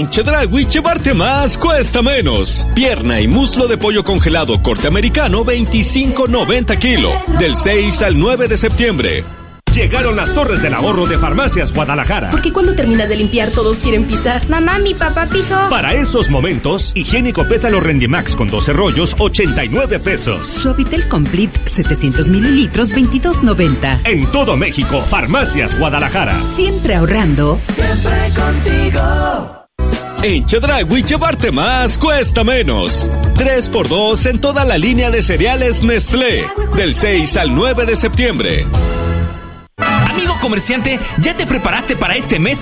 En Chedraui, llevarte más cuesta menos. Pierna y muslo de pollo congelado corte americano, $25.90 kilo. Del 6 al 9 de septiembre. Llegaron las torres del ahorro de Farmacias Guadalajara. Porque cuando terminas de limpiar todos quieren pisar. Mamá, mi papá pisó. Para esos momentos, higiénico pétalo Rendimax con 12 rollos, 89 pesos. Suavitel Complete 700 mililitros, $22.90. En todo México, Farmacias Guadalajara. Siempre ahorrando. Siempre contigo. En Chedraui, llevarte más cuesta menos. 3x2 en toda la línea de cereales Nestlé. Del 6 al 9 de septiembre. Amigo comerciante, ¿ya te preparaste para este mes